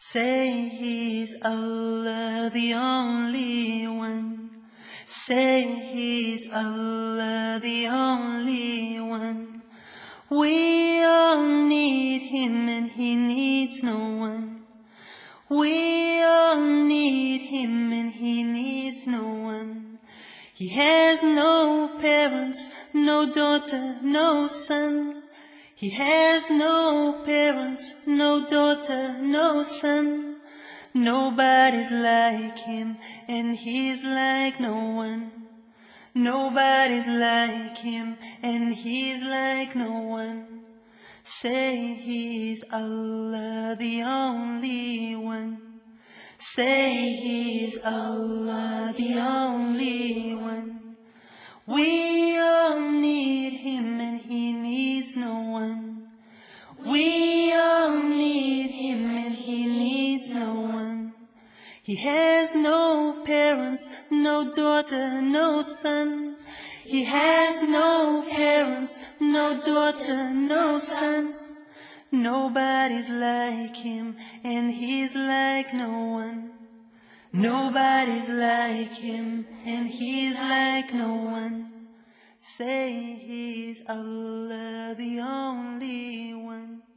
Say He's Allah, the only one. Say He's Allah, the only one. We all need Him and He needs no one. We all need Him and He needs no one. He has no parents, no daughter, no son. He has no parents, no daughter, no son. Nobody's like Him and He's like no one. Nobody's like Him and He's like no one. Say He's Allah, the only one. Say He's Allah, the only one. We all need Him and He needs no one. We all need Him and He needs no one. He has no parents, no daughter, no son. He has no parents, no daughter, no son. Nobody's like Him and He's like no one. Nobody's like Him and He's like no one. Say He's Allah, the only